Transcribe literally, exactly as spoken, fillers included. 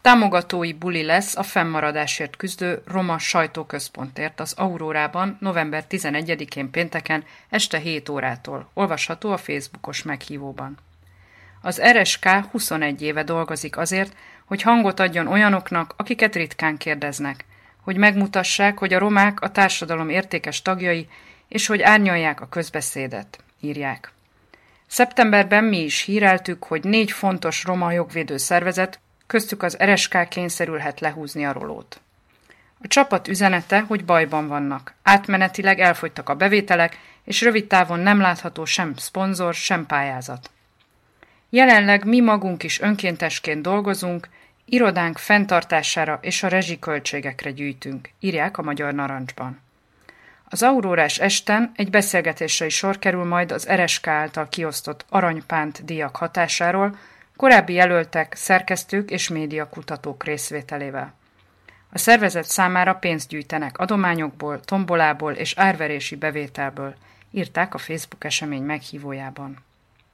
Támogatói buli lesz a fennmaradásért küzdő Roma Sajtóközpontért az Aurórában november tizenegyedikén pénteken este hét órától, olvasható a Facebookos meghívóban. Az er es ká huszonegy éve dolgozik azért, hogy hangot adjon olyanoknak, akiket ritkán kérdeznek, hogy megmutassák, hogy a romák a társadalom értékes tagjai, és hogy árnyalják a közbeszédet, írják. Szeptemberben mi is híreltük, hogy négy fontos roma jogvédő szervezet, köztük az er es ká kényszerülhet lehúzni a rolót. A csapat üzenete, hogy bajban vannak. Átmenetileg elfogytak a bevételek, és rövid távon nem látható sem szponzor, sem pályázat. Jelenleg mi magunk is önkéntesként dolgozunk, irodánk fenntartására és a rezsiköltségekre gyűjtünk, írják a Magyar Narancsban. Az aurórás esten egy beszélgetésre is sor kerül majd az er es ká által kiosztott aranypánt díjak hatásáról, korábbi jelöltek, szerkesztők és médiakutatók részvételével. A szervezet számára pénzt gyűjtenek adományokból, tombolából és árverési bevételből, írták a Facebook esemény meghívójában.